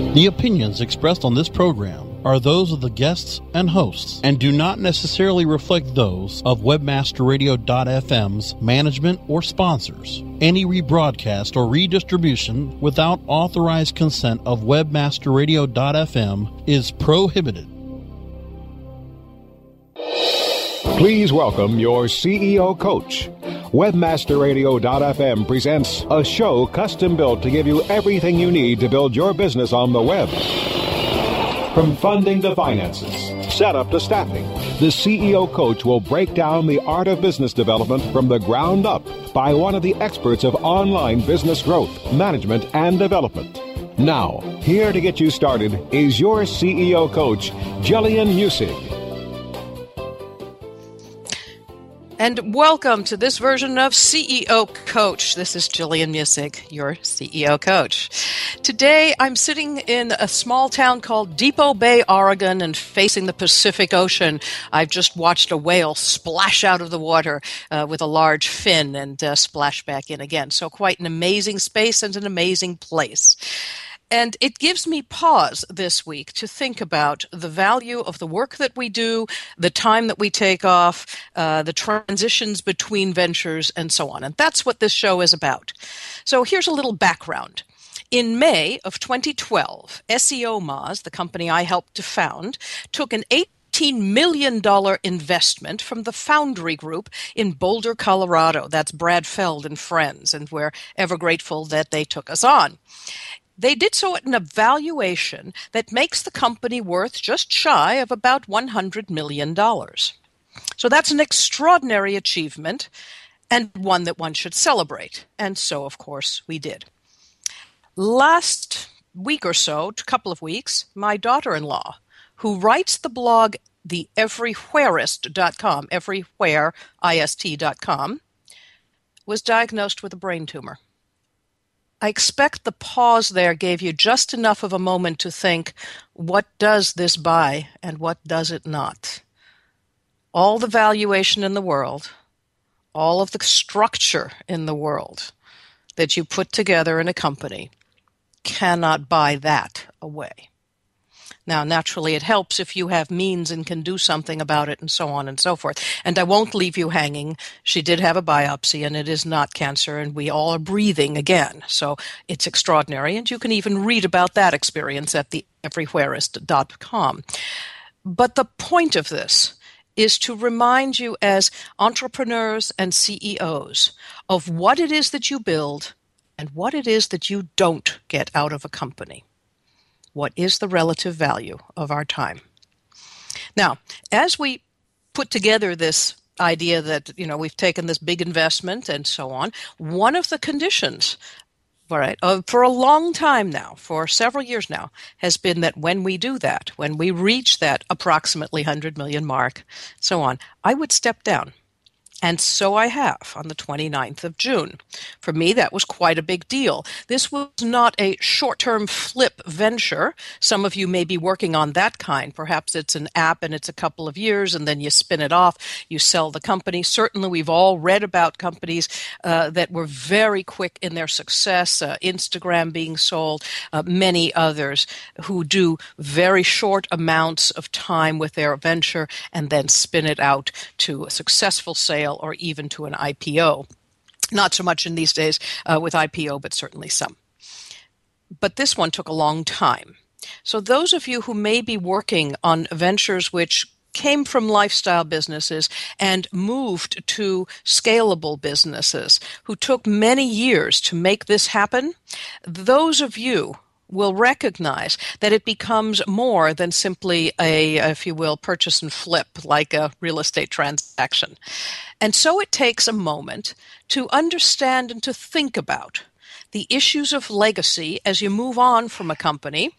The opinions expressed on this program are those of the guests and hosts and do not necessarily reflect those of webmasterradio.fm's management or sponsors. Any rebroadcast or redistribution without authorized consent of webmasterradio.fm is prohibited. Please welcome your CEO coach. WebmasterRadio.fm presents a show custom built to give you everything you need to build your business on the web. From funding to finances, setup to staffing, the CEO coach will break down the art of business development from the ground up by one of the experts of online business growth, management, and development. Now, here to get you started is your CEO coach, Jillian Muessig. And welcome to this version of CEO Coach. This is Jillian Muessig, your CEO Coach. Today, I'm sitting in a small town called Depot Bay, Oregon, and facing the Pacific Ocean. I've just watched a whale splash out of the water with a large fin and splash back in again. So quite an amazing space and an amazing place. And it gives me pause this week to think about the value of the work that we do, the time that we take off, the transitions between ventures, and so on. And that's what this show is about. So here's a little background. In May of 2012, SEO Moz, the company I helped to found, took an $18 million investment from the Foundry Group in Boulder, Colorado. That's Brad Feld and friends, and we're ever grateful that they took us on. They did so at an evaluation that makes the company worth just shy of about $100 million. So that's an extraordinary achievement and one that one should celebrate. And so, of course, we did. Last week or so, a couple of weeks, my daughter-in-law, who writes the blog theeverywhereist.com, everywhereist.com, was diagnosed with a brain tumor. I expect the pause there gave you just enough of a moment to think, what does this buy and what does it not? All the valuation in the world, all of the structure in the world that you put together in a company cannot buy that away. Now, naturally, it helps if you have means and can do something about it and so on and so forth. And I won't leave you hanging. She did have a biopsy, and it is not cancer, and we all are breathing again. So it's extraordinary, and you can even read about that experience at theeverywhereist.com. But the point of this is to remind you as entrepreneurs and CEOs of what it is that you build and what it is that you don't get out of a company. What is the relative value of our time? Now, as we put together this idea that, we've taken this big investment and so on, one of the conditions, for a long time now, for several years now, has been that when we do that, when we reach that approximately 100 million mark, so on, I would step down. And so I have on the 29th of June. For me, that was quite a big deal. This was not a short-term flip venture. Some of you may be working on that kind. Perhaps it's an app and it's a couple of years and then you spin it off, you sell the company. Certainly, we've all read about companies that were very quick in their success, Instagram being sold, many others who do very short amounts of time with their venture and then spin it out to a successful sale or even to an IPO. Not so much in these days with IPO, but certainly some. But this one took a long time. So those of you who may be working on ventures which came from lifestyle businesses and moved to scalable businesses, who took many years to make this happen, those of you will recognize that it becomes more than simply a, if you will, purchase and flip like a real estate transaction. And so it takes a moment to understand and to think about the issues of legacy as you move on from a company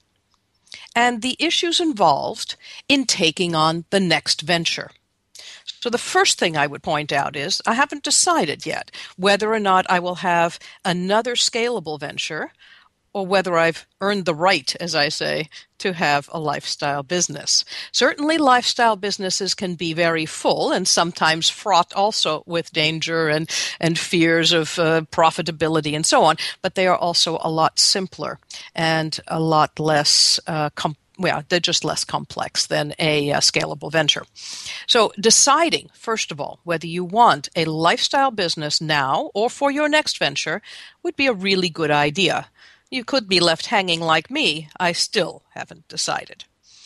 and the issues involved in taking on the next venture. So the first thing I would point out is I haven't decided yet whether or not I will have another scalable venture or whether I've earned the right, as I say, to have a lifestyle business. Certainly, lifestyle businesses can be very full and sometimes fraught also with danger and fears of profitability and so on, but they are also a lot simpler and a lot less they're just less complex than a scalable venture. So deciding, first of all, whether you want a lifestyle business now or for your next venture would be a really good idea. You could be left hanging like me. I still haven't decided.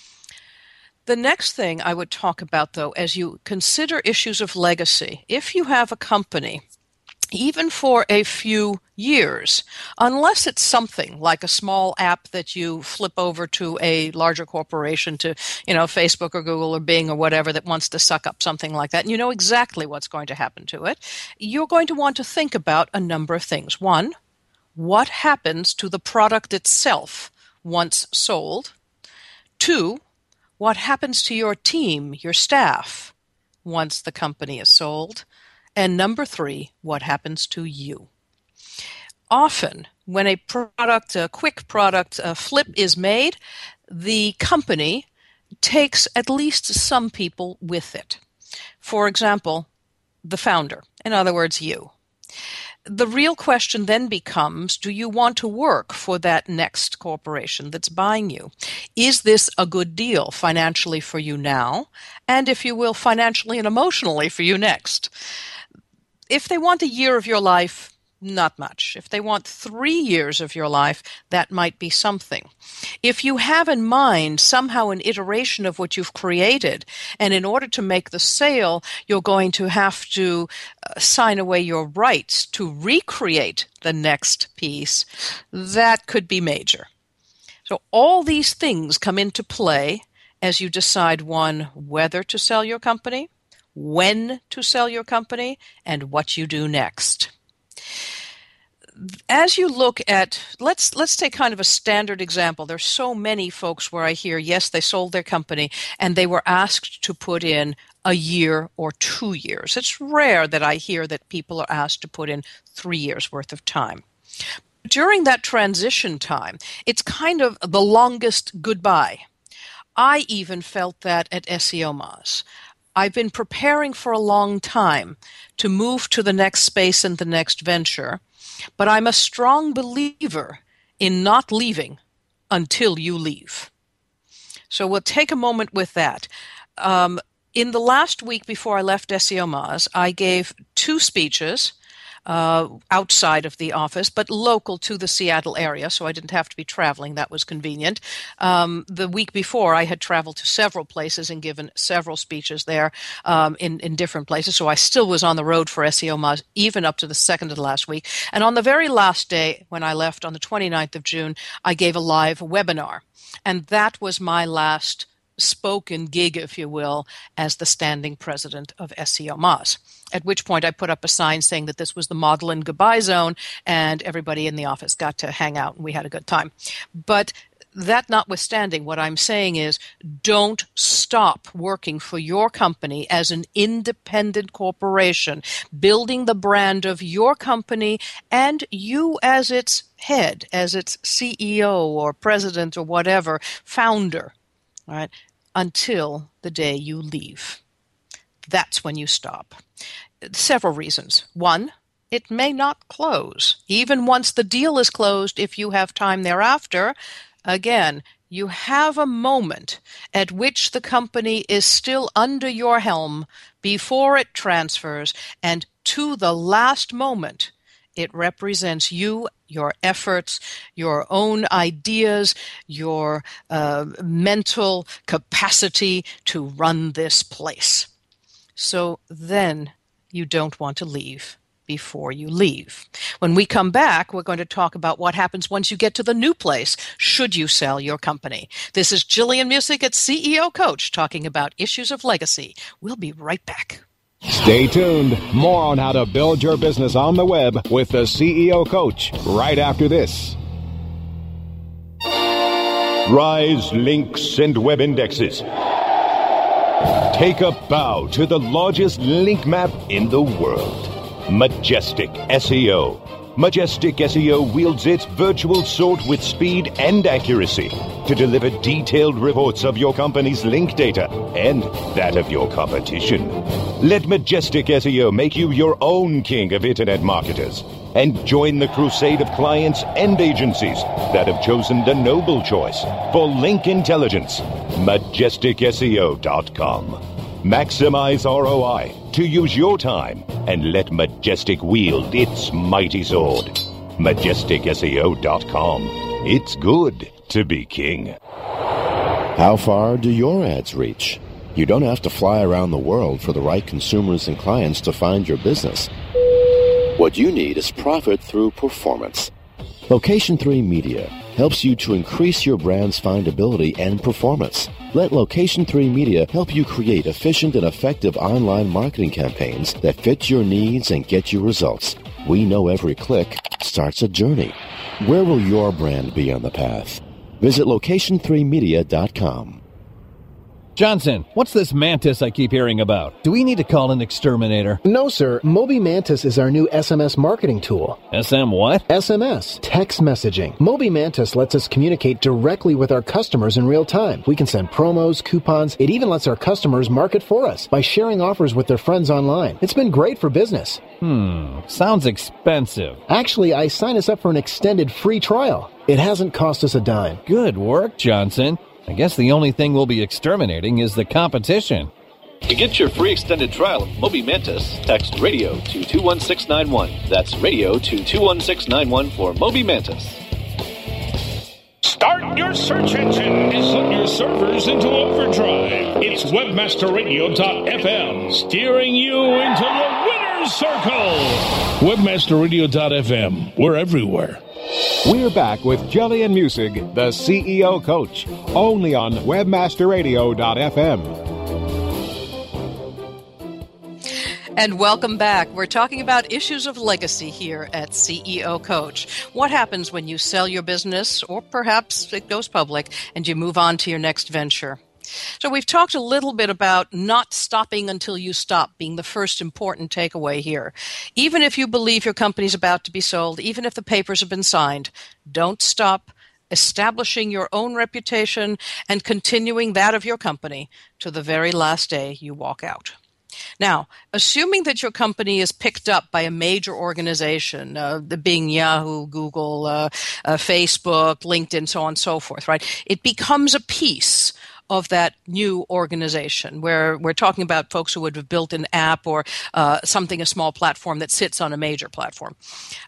The next thing I would talk about, though, as you consider issues of legacy, if you have a company, even for a few years, unless it's something like a small app that you flip over to a larger corporation, to, Facebook or Google or Bing or whatever that wants to suck up something like that, and you know exactly what's going to happen to it, you're going to want to think about a number of things. One, what happens to the product itself once sold? Two, what happens to your team, your staff, once the company is sold? And number three, what happens to you? Often, when a quick product flip is made, the company takes at least some people with it. For example, the founder, in other words, you. The real question then becomes, do you want to work for that next corporation that's buying you? Is this a good deal financially for you now? And if you will, financially and emotionally for you next? If they want a year of your life, not much. If they want 3 years of your life, that might be something. If you have in mind somehow an iteration of what you've created, and in order to make the sale, you're going to have to sign away your rights to recreate the next piece, that could be major. So all these things come into play as you decide, one, whether to sell your company, when to sell your company, and what you do next. As you look at, let's take kind of a standard example. There's so many folks where I hear, yes, they sold their company and they were asked to put in a year or 2 years. It's rare that I hear that people are asked to put in 3 years worth of time. During that transition time, it's kind of the longest goodbye. I even felt that at SEO Moz. I've been preparing for a long time to move to the next space and the next venture, but I'm a strong believer in not leaving until you leave. So we'll take a moment with that. In the last week before I left SEO Moz, I gave 2 speeches outside of the office, but local to the Seattle area, so I didn't have to be traveling. That was convenient. The week before, I had traveled to several places and given several speeches there in different places, so I still was on the road for SEO Moz, even up to the second of the last week. And on the very last day, when I left on the 29th of June, I gave a live webinar, and that was my last spoken gig, if you will, as the standing president of SEO Moz. At which point I put up a sign saying that this was the model and goodbye zone, and everybody in the office got to hang out, and we had a good time. But that notwithstanding, what I'm saying is, don't stop working for your company as an independent corporation, building the brand of your company and you as its head, as its CEO or president or whatever, founder. All right, until the day you leave. That's when you stop. Several reasons. One, it may not close. Even once the deal is closed, if you have time thereafter, again, you have a moment at which the company is still under your helm before it transfers, and to the last moment, it represents you, your efforts, your own ideas, your mental capacity to run this place. So then you don't want to leave before you leave. When we come back, we're going to talk about what happens once you get to the new place, should you sell your company. This is Jillian Muessig at CEO Coach talking about issues of legacy. We'll be right back. Stay tuned. More on how to build your business on the web with the CEO Coach right after this. Rise, links, and web indexes. Take a bow to the largest link map in the world. Majestic SEO. Majestic SEO wields its virtual sword with speed and accuracy to deliver detailed reports of your company's link data and that of your competition. Let Majestic SEO make you your own king of internet marketers and join the crusade of clients and agencies that have chosen the noble choice for link intelligence. MajesticSEO.com. Maximize ROI to use your time and let Majestic wield its mighty sword. MajesticSEO.com. It's good to be king. How far do your ads reach? You don't have to fly around the world for the right consumers and clients to find your business. What you need is profit through performance. Location 3 Media helps you to increase your brand's findability and performance. Let Location 3 Media help you create efficient and effective online marketing campaigns that fit your needs and get you results. We know every click starts a journey. Where will your brand be on the path? Visit location3media.com. Johnson, what's this Mantis I keep hearing about? Do we need to call an exterminator? No, sir. Moby Mantis is our new SMS marketing tool. SM what? SMS, text messaging. Moby Mantis lets us communicate directly with our customers in real time. We can send promos, coupons. It even lets our customers market for us by sharing offers with their friends online. It's been great for business. Sounds expensive. Actually, I signed us up for an extended free trial. It hasn't cost us a dime. Good work, Johnson. I guess the only thing we'll be exterminating is the competition. To get your free extended trial of Moby Mantis, text radio to 21691. That's radio to 21691 for Moby Mantis. Start your search engine and put your servers into overdrive. It's webmasterradio.fm steering you into the winner's circle. Webmasterradio.fm. We're everywhere. We're back with Jillian Muessig, the CEO Coach, only on webmasterradio.fm. And welcome back. We're talking about issues of legacy here at CEO Coach. What happens when you sell your business, or perhaps it goes public, and you move on to your next venture? So we've talked a little bit about not stopping until you stop being the first important takeaway here. Even if you believe your company's about to be sold, even if the papers have been signed, don't stop establishing your own reputation and continuing that of your company to the very last day you walk out. Now, assuming that your company is picked up by a major organization, being Yahoo, Google, Facebook, LinkedIn, so on and so forth, right? It becomes a piece of that new organization, where we're talking about folks who would have built an app or a small platform that sits on a major platform.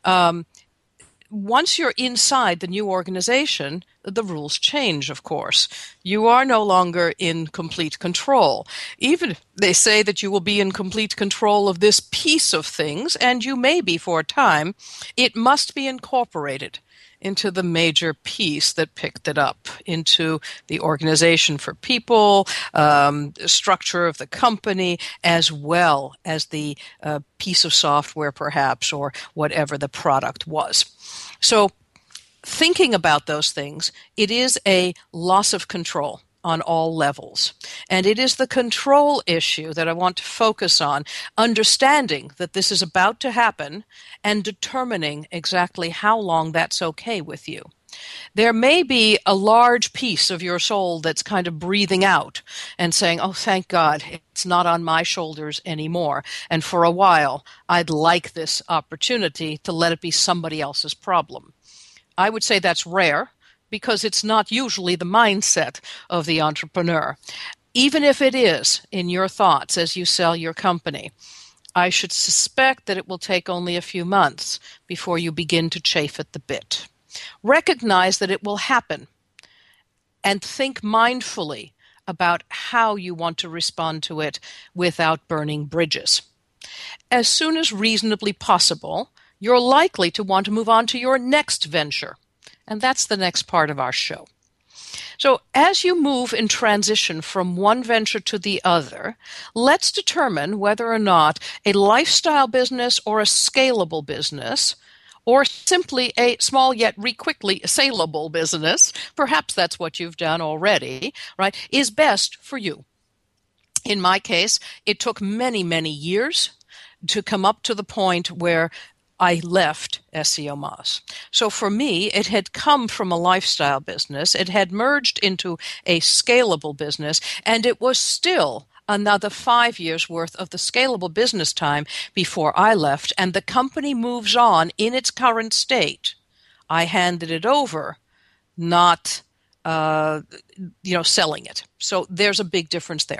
Once you're inside the new organization, the rules change, of course. You are no longer in complete control. Even if they say that you will be in complete control of this piece of things, and you may be for a time, it must be incorporated into the major piece that picked it up, into the organization for people, structure of the company, as well as the piece of software perhaps, or whatever the product was. So thinking about those things, it is a loss of control on all levels. And it is the control issue that I want to focus on, understanding that this is about to happen and determining exactly how long that's okay with you. There may be a large piece of your soul that's kind of breathing out and saying, oh, thank God, it's not on my shoulders anymore. And for a while, I'd like this opportunity to let it be somebody else's problem. I would say that's rare, because it's not usually the mindset of the entrepreneur. Even if it is in your thoughts as you sell your company, I should suspect that it will take only a few months before you begin to chafe at the bit. Recognize that it will happen, and think mindfully about how you want to respond to it without burning bridges. As soon as reasonably possible, you're likely to want to move on to your next venture. And that's the next part of our show. So as you move in transition from one venture to the other, let's determine whether or not a lifestyle business or a scalable business, or simply a small yet quickly saleable business, perhaps that's what you've done already, right, is best for you. In my case, it took many, many years to come up to the point where I left SEO Moz. So for me, it had come from a lifestyle business. It had merged into a scalable business, and it was still another 5 years worth of the scalable business time before I left, and the company moves on in its current state. I handed it over, not selling it. So there's a big difference there.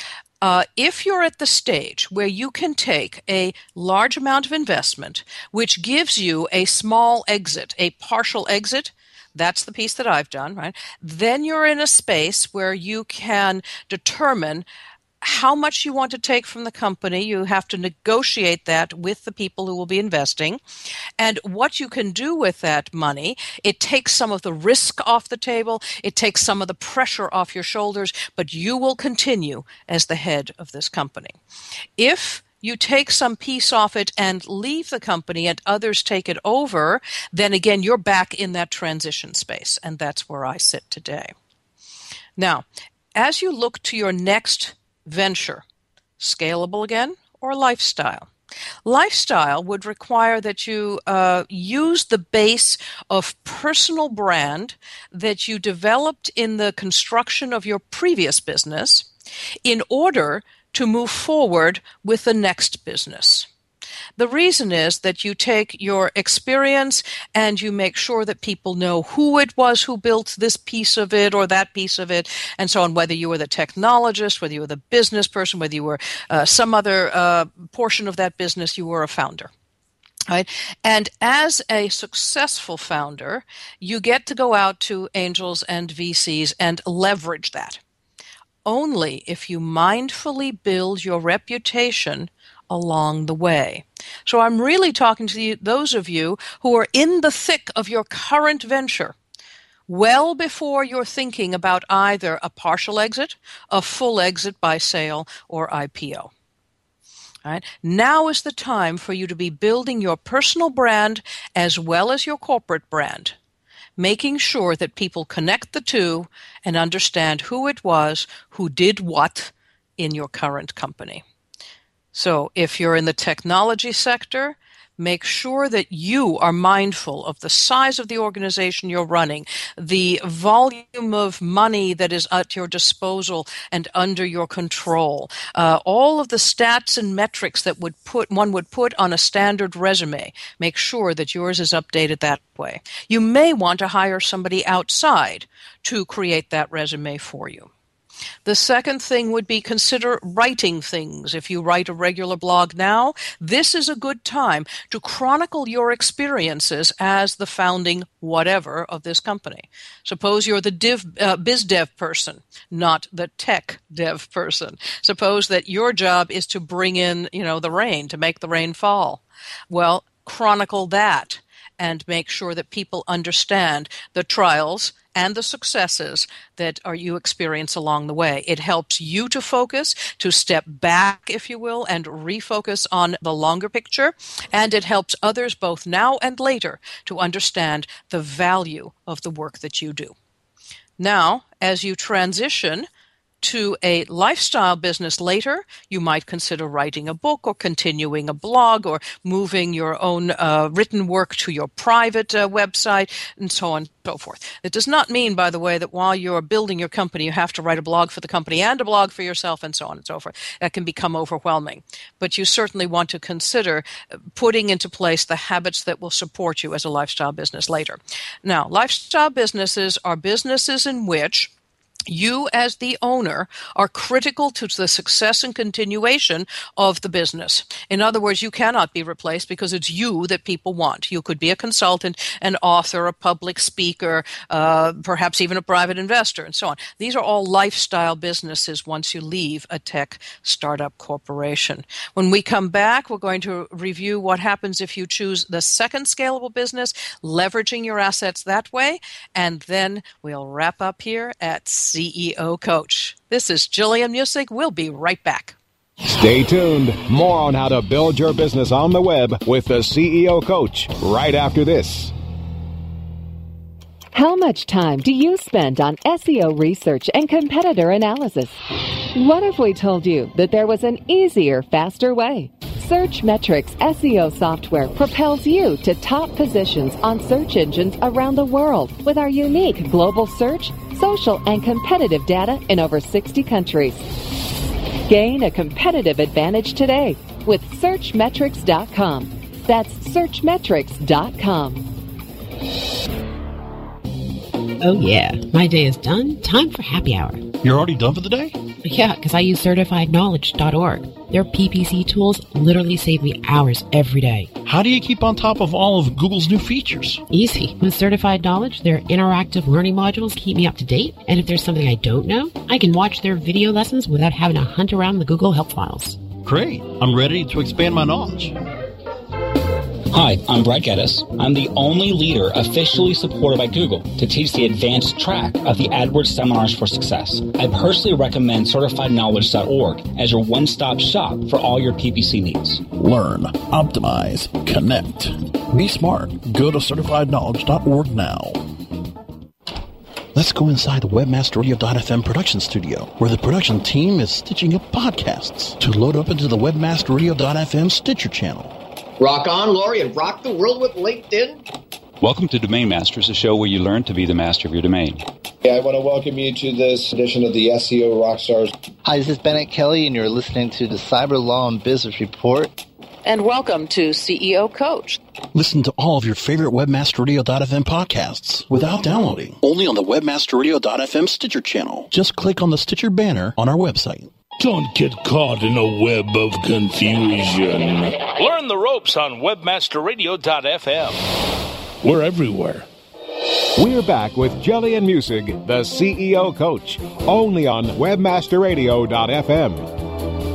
If you're at the stage where you can take a large amount of investment, which gives you a small exit, a partial exit, that's the piece that I've done, right? Then you're in a space where you can determine how much you want to take from the company. You have to negotiate that with the people who will be investing. And what you can do with that money, it takes some of the risk off the table, it takes some of the pressure off your shoulders, but you will continue as the head of this company. If you take some piece off it and leave the company and others take it over, then again, you're back in that transition space. And that's where I sit today. Now, as you look to your next venture, scalable again or lifestyle? Lifestyle would require that you use the base of personal brand that you developed in the construction of your previous business in order to move forward with the next business. The reason is that you take your experience and you make sure that people know who it was who built this piece of it or that piece of it, and so on, whether you were the technologist, whether you were the business person, whether you were some other portion of that business, you were a founder. Right? And as a successful founder, you get to go out to angels and VCs and leverage that. Only if you mindfully build your reputation along the way. So I'm really talking to those of you who are in the thick of your current venture, well before you're thinking about either a partial exit, a full exit by sale, or IPO. All right? Now is the time for you to be building your personal brand as well as your corporate brand, making sure that people connect the two and understand who it was who did what in your current company. So if you're in the technology sector, make sure that you are mindful of the size of the organization you're running, the volume of money that is at your disposal and under your control, all of the stats and metrics that one would put on a standard resume. Make sure that yours is updated that way. You may want to hire somebody outside to create that resume for you. The second thing would be consider writing things. If you write a regular blog now, this is a good time to chronicle your experiences as the founding whatever of this company. Suppose you're the biz dev person, not the tech dev person. Suppose that your job is to bring in, the rain, to make the rain fall. Well, chronicle that and make sure that people understand the trials and the successes that you experience along the way. It helps you to focus, to step back, if you will, and refocus on the longer picture. And it helps others both now and later to understand the value of the work that you do. Now, as you transition to a lifestyle business later, you might consider writing a book or continuing a blog or moving your own written work to your private website and so on and so forth. It does not mean, by the way, that while you're building your company, you have to write a blog for the company and a blog for yourself and so on and so forth. That can become overwhelming. But you certainly want to consider putting into place the habits that will support you as a lifestyle business later. Now, lifestyle businesses are businesses in which you as the owner are critical to the success and continuation of the business. In other words, you cannot be replaced because it's you that people want. You could be a consultant, an author, a public speaker, perhaps even a private investor, and so on. These are all lifestyle businesses once you leave a tech startup corporation. When we come back, we're going to review what happens if you choose the second scalable business, leveraging your assets that way, and then we'll wrap up here at CEO Coach. This is Jillian Muessig. We'll be right back. Stay tuned. More on how to build your business on the web with the CEO Coach right after this. How much time do you spend on SEO research and competitor analysis? What if we told you that there was an easier, faster way? Searchmetrics SEO software propels you to top positions on search engines around the world with our unique global search, social, and competitive data in over 60 countries. Gain a competitive advantage today with Searchmetrics.com. That's Searchmetrics.com. Oh yeah, my day is done. Time for happy hour. You're already done for the day? Yeah, because I use CertifiedKnowledge.org. Their PPC tools literally save me hours every day. How do you keep on top of all of Google's new features? Easy. With Certified Knowledge, their interactive learning modules keep me up to date. And if there's something I don't know, I can watch their video lessons without having to hunt around the Google Help files. Great. I'm ready to expand my knowledge. Hi, I'm Brett Geddes. I'm the only leader officially supported by Google to teach the advanced track of the AdWords Seminars for Success. I personally recommend CertifiedKnowledge.org as your one-stop shop for all your PPC needs. Learn, optimize, connect. Be smart. Go to CertifiedKnowledge.org now. Let's go inside the WebmasterRadio.fm production studio, where the production team is stitching up podcasts to load up into the WebmasterRadio.fm Stitcher channel. Rock on, Lori, and rock the world with LinkedIn. Welcome to Domain Masters, a show where you learn to be the master of your domain. Yeah, I want to welcome you to this edition of the SEO Rockstars. Hi, this is Bennett Kelly, and you're listening to the Cyber Law and Business Report. And welcome to CEO Coach. Listen to all of your favorite WebmasterRadio.fm podcasts without downloading. Only on the WebmasterRadio.fm Stitcher channel. Just click on the Stitcher banner on our website. Don't get caught in a web of confusion. Learn the ropes on WebmasterRadio.fm. We're everywhere. We're back with Jillian Muessig, the CEO Coach, only on WebmasterRadio.fm.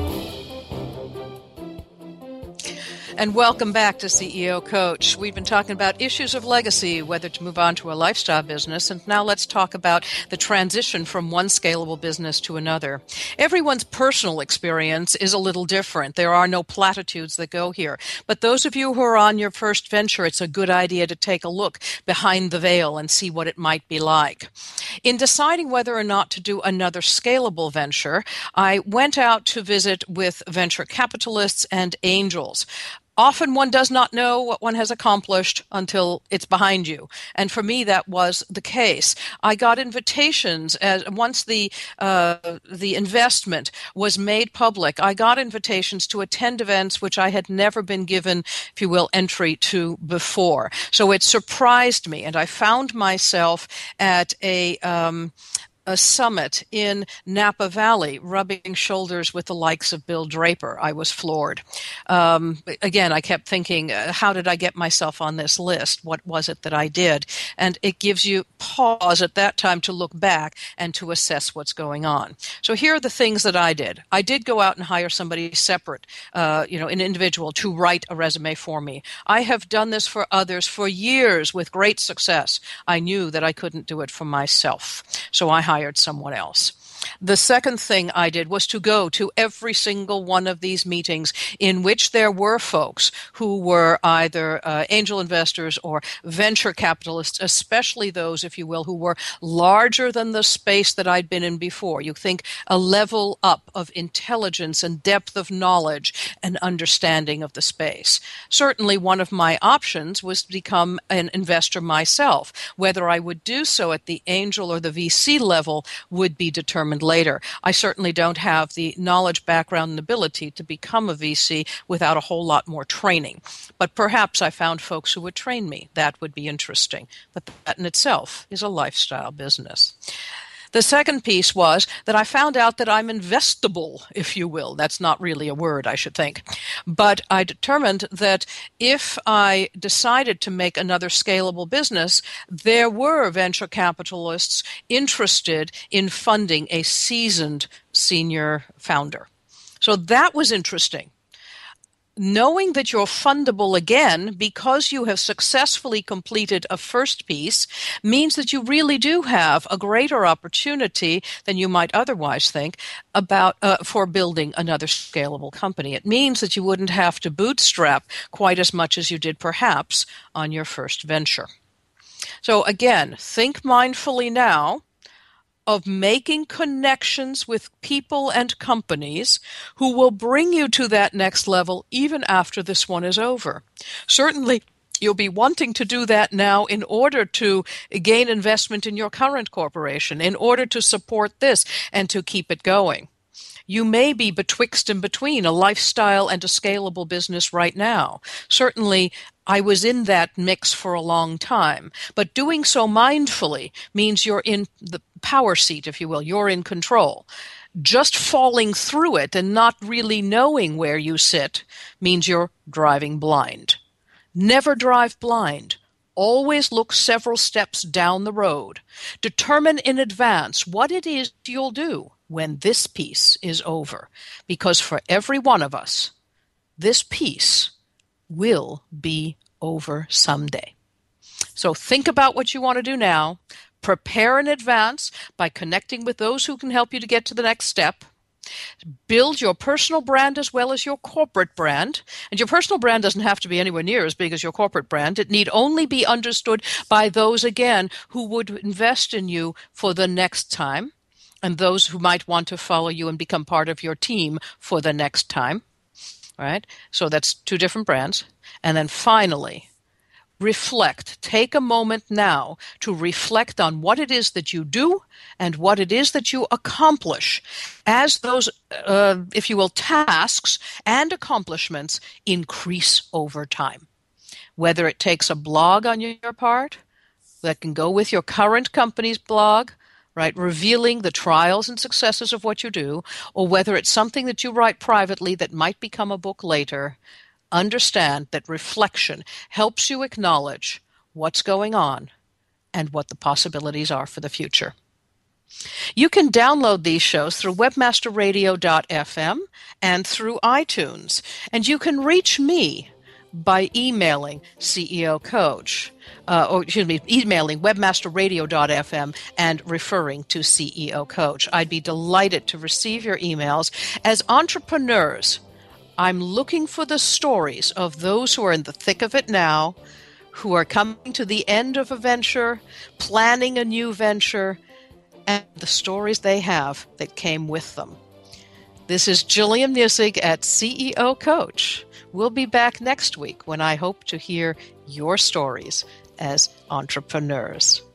And welcome back to CEO Coach. We've been talking about issues of legacy, whether to move on to a lifestyle business, and now let's talk about the transition from one scalable business to another. Everyone's personal experience is a little different. There are no platitudes that go here. But those of you who are on your first venture, it's a good idea to take a look behind the veil and see what it might be like. In deciding whether or not to do another scalable venture, I went out to visit with venture capitalists and angels. Often one does not know what one has accomplished until it's behind you. And for me, that was the case. I got invitations once the investment was made public. I got invitations to attend events which I had never been given, if you will, entry to before. So it surprised me, and I found myself at a summit in Napa Valley, rubbing shoulders with the likes of Bill Draper. I was floored. Again, I kept thinking, how did I get myself on this list? What was it that I did? And it gives you pause at that time to look back and to assess what's going on. So here are the things that I did. I did go out and hire somebody separate, an individual to write a resume for me. I have done this for others for years with great success. I knew that I couldn't do it for myself. So I hired someone else. The second thing I did was to go to every single one of these meetings in which there were folks who were either angel investors or venture capitalists, especially those, if you will, who were larger than the space that I'd been in before. You think a level up of intelligence and depth of knowledge and understanding of the space. Certainly one of my options was to become an investor myself. Whether I would do so at the angel or the VC level would be determined later. I certainly don't have the knowledge, background, and ability to become a VC without a whole lot more training. But perhaps I found folks who would train me. That would be interesting. But that in itself is a lifestyle business. The second piece was that I found out that I'm investable, if you will. That's not really a word, I should think. But I determined that if I decided to make another scalable business, there were venture capitalists interested in funding a seasoned senior founder. So that was interesting. Knowing that you're fundable again because you have successfully completed a first piece means that you really do have a greater opportunity than you might otherwise think about for building another scalable company. It means that you wouldn't have to bootstrap quite as much as you did perhaps on your first venture. So again, think mindfully now. of making connections with people and companies who will bring you to that next level even after this one is over. Certainly, you'll be wanting to do that now in order to gain investment in your current corporation, in order to support this and to keep it going. You may be betwixt and between a lifestyle and a scalable business right now. Certainly, I was in that mix for a long time, but doing so mindfully means you're in the power seat, if you will. You're in control. Just falling through it and not really knowing where you sit means you're driving blind. Never drive blind. Always look several steps down the road. Determine in advance what it is you'll do when this piece is over. Because for every one of us, this piece will be over someday. So think about what you want to do now. Prepare in advance by connecting with those who can help you to get to the next step. Build your personal brand as well as your corporate brand. And your personal brand doesn't have to be anywhere near as big as your corporate brand. It need only be understood by those, again, who would invest in you for the next time, and those who might want to follow you and become part of your team for the next time. All right? So that's two different brands. And then finally, reflect. Take a moment now to reflect on what it is that you do and what it is that you accomplish as those, if you will, tasks and accomplishments increase over time. Whether it takes a blog on your part that can go with your current company's blog, right, revealing the trials and successes of what you do, or whether it's something that you write privately that might become a book later, understand that reflection helps you acknowledge what's going on and what the possibilities are for the future. You can download these shows through webmasterradio.fm and through iTunes, and you can reach me by emailing CEO Coach, emailing webmasterradio.fm and referring to CEO Coach. I'd be delighted to receive your emails. As entrepreneurs, I'm looking for the stories of those who are in the thick of it now, who are coming to the end of a venture, planning a new venture, and the stories they have that came with them. This is Gillian Muessig at CEO Coach. We'll be back next week when I hope to hear your stories as entrepreneurs.